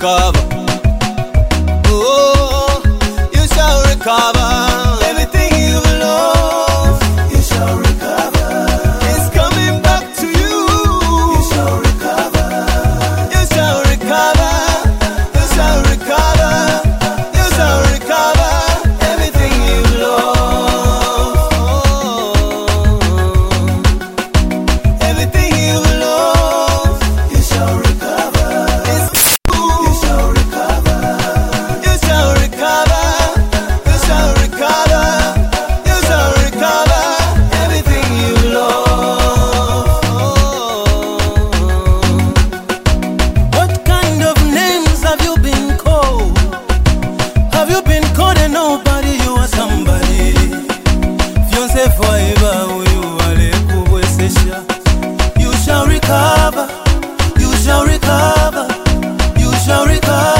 recover. Oh, you shall recover. Everything you've lost, you shall recover. It's coming back to you. You shall recover. You shall recover. You shall recover. You shall recover. Everything you've lost. Oh, everything you've lost, you shall recover. You shall recover. You shall recover. You shall recover. You shall recover everything you lost. What kind of names have you been called? Have you been called and nobody you are somebody? Fiancé forever, you shall recover. You shall recover. You shall recover.